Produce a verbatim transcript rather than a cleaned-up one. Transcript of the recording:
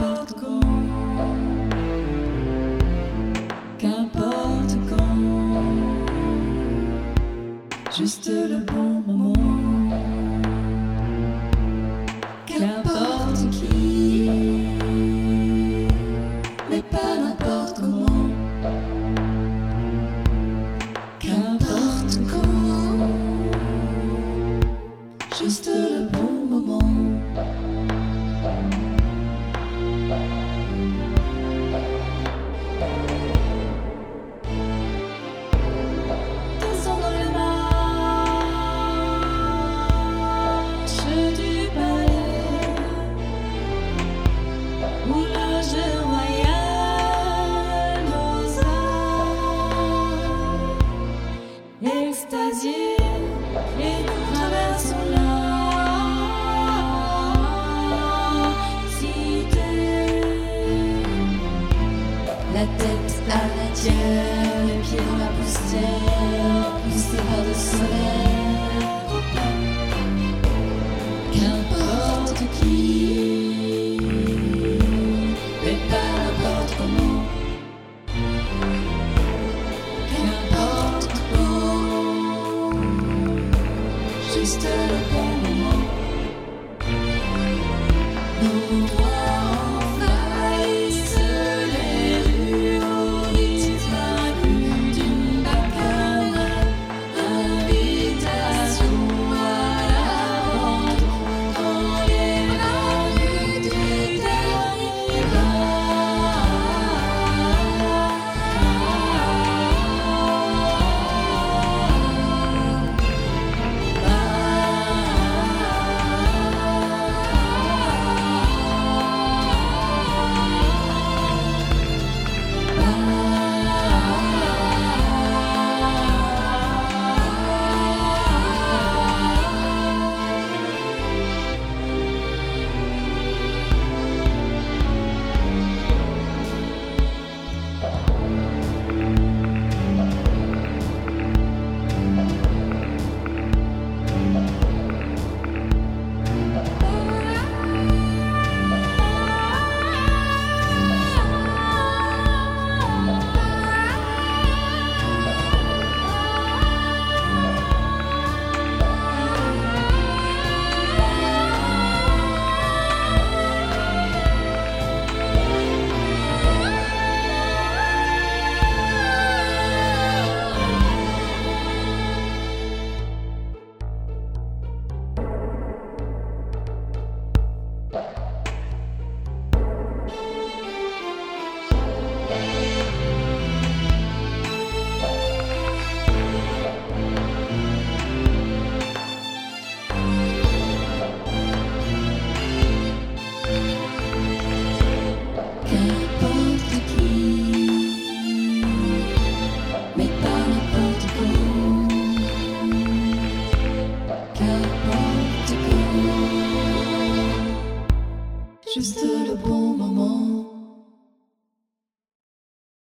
n'importe quand, qu'importe quand, juste le bon moment. Qu'importe qui, mais pas n'importe comment. Qu'importe quand, juste le bon moment. Descendre les marches du palais, où le jeu royal nos âmes extasiés, et nous traversons la cité, la tête à la tienne.